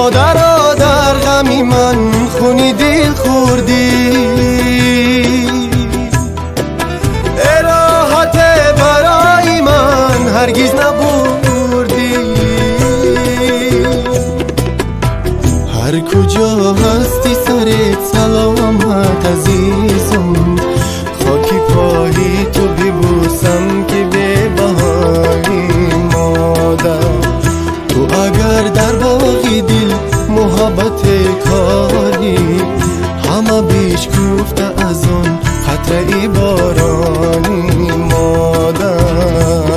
مادرا در غمی من خونی دل خوردی، راحت برای من هرگز نبردی. هر کجا هستی سرت سلامت عزیزم، خاکی پای تو ببوسم که به بهایی مادر. تو اگر در باقی دل محبت کاری، همه بیش گفته از آن قطره بارانی مادر.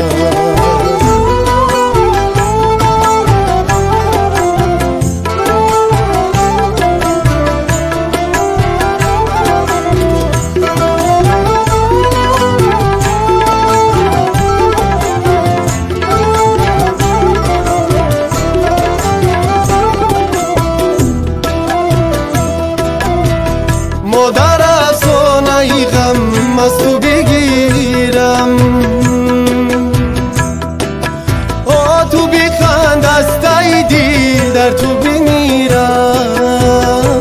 مادر افسانه غم از تو بگیرم، تو بخند از ته دل در تو بمیرم.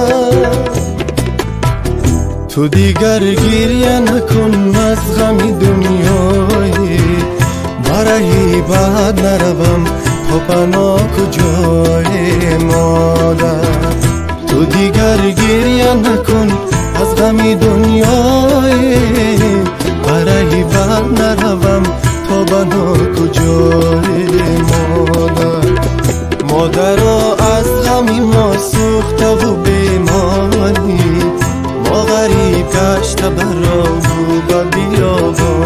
تو دیگر گریه نکن از غم دنیای، برای بعد نروم تا پناه کجای مادر. تو دیگر گریه نکن از غم دنیای، برای بعد نروم تا پناه کجای مادر. مادرا از غم ما سوخته و بیمانی، ما غریب گشته برا و به بیابان.